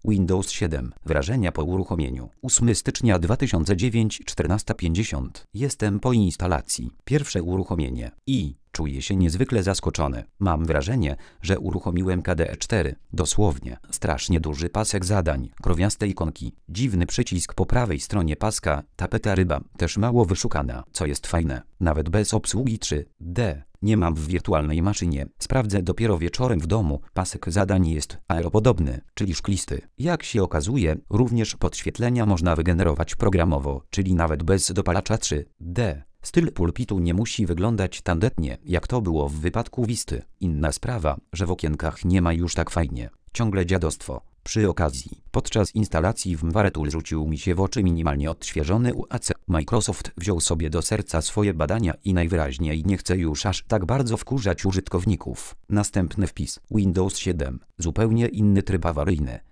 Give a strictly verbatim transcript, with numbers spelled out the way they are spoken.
Windows siedem. Wrażenia po uruchomieniu. ósmego stycznia dwa tysiące dziewiątego, czternaста pięćdziesiąt. Jestem po instalacji. Pierwsze uruchomienie. I czuję się niezwykle zaskoczony. Mam wrażenie, że uruchomiłem K D E cztery. Dosłownie. Strasznie duży pasek zadań, krowiaste ikonki, dziwny przycisk po prawej stronie paska, tapeta ryba, też mało wyszukana, co jest fajne. Nawet bez obsługi trzy D. Nie mam w wirtualnej maszynie. Sprawdzę dopiero wieczorem w domu. Pasek zadań jest aeropodobny, czyli szklisty. Jak się okazuje, również podświetlenia można wygenerować programowo, czyli nawet bez dopalacza trzy D. Styl pulpitu nie musi wyglądać tandetnie, jak to było w wypadku Visty. Inna sprawa, że w okienkach nie ma już tak fajnie. Ciągle dziadostwo. Przy okazji, podczas instalacji w Mwaretul rzucił mi się w oczy minimalnie odświeżony U A C. Microsoft wziął sobie do serca swoje badania i najwyraźniej nie chce już aż tak bardzo wkurzać użytkowników. Następny wpis. Windows siedem. Zupełnie inny tryb awaryjny.